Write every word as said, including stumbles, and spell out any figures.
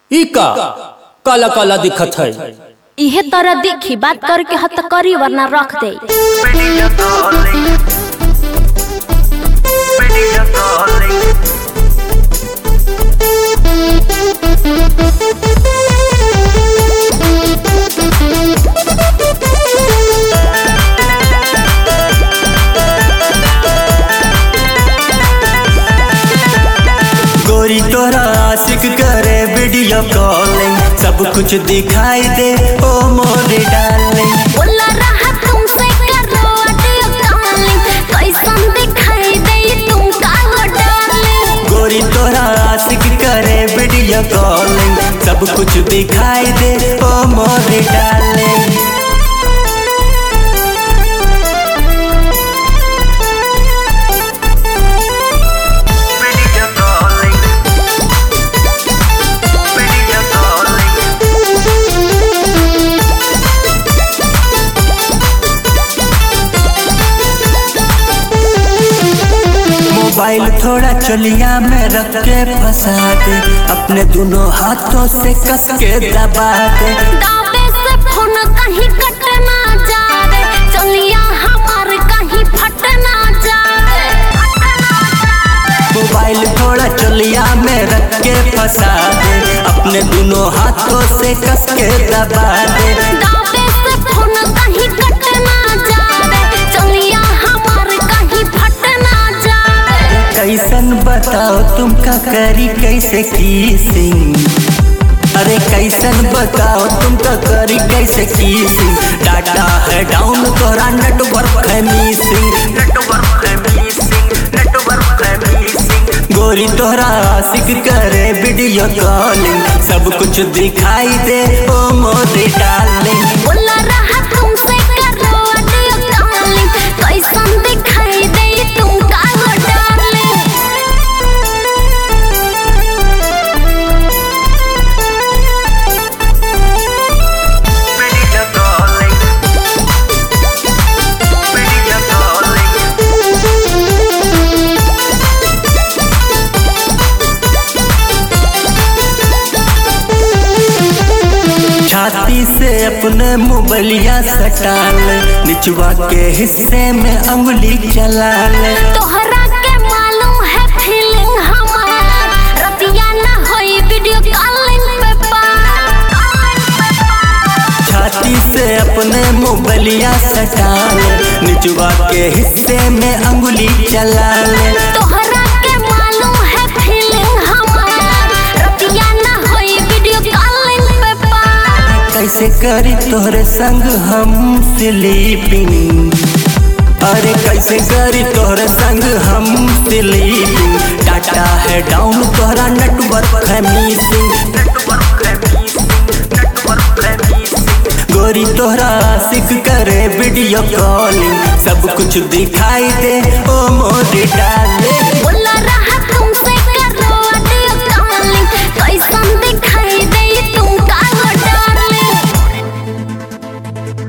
ई का काला काला दिखत है। इहे तरह दिखी बात करके हत करी वरना रख दे। गोरी तोरा आशिक करे वीडियो कॉलिंग, सब कुछ दिखाई दे ओ मोरे डार्लिंग। बोला रहा तुमसे करो ऑडियो कॉलिंग, कैसन दिखाई दे तुमका वो डार्लिंग। गोरी तोरा आशिक करे वीडियो कॉलिंग, सब कुछ दिखाई दे ओ मोरे डार्लिंग। मोबाइल थोड़ा चलिया में रख के फंसा दे, अपने दोनों हाथों से कस के दबा दे। दावे से फोन कहीं कट ना जावे, चलिया हमार कहीं फट ना जावे। मोबाइल थोड़ा चलिया में रख के फंसा दे, अपने दोनों हाथों से कस के दबा दे। दावे से फोन कहीं कट ना जावे, चलिया हमार कहीं फट ना जावे। कैसन बताओ तुमका करी कैसे किसिंग, अरे कैसन बताओ तुमका करी कैसे किसिंग। डाटा है डाउन तोरा नेटवर्क है मिसिंग, नेटवर्क है मिसिंग, नेटवर्क है मिसिंग। गोरी तोरा आशिक करे वीडियो कॉलिंग, सब कुछ दिखाई दे ओ मोरे डार्लिंग। बोला रहा तुमसे करो ऑडियो कॉलिंग, कैसन दिखाई दे तुमका वो डार्लिंग। छाती से अपने मोबाइलिया सटा ले, निचवा के हिस्से में अंगुली चला ले। तोहरा के मालूम है फीलिंग हमार, रतिया ना होई वीडियो कॉलिंग पे बात। छाती से अपने मोबाइलिया सटा ले, निचवा के हिस्से में अंगुली चला ले। तोहरा के मालूम है फीलिंग हमार, रतिया ना होई वीडियो कॉलिंग पे बात। कैसे करी तोहरे संग हम स्लीपिंग, अरे कैसे करी तोहरे संग हम स्लीपिंग। डाटा है डाउन तोहरा नेटवर्क है मिसिंग, नेटवर्क है मिसिंग, नेटवर्क है मिसिंग। गोरी तोहरा आशिक करे वीडियो कॉलिंग, सब कुछ दिखाई दे ओ मोरे डार्लिंग।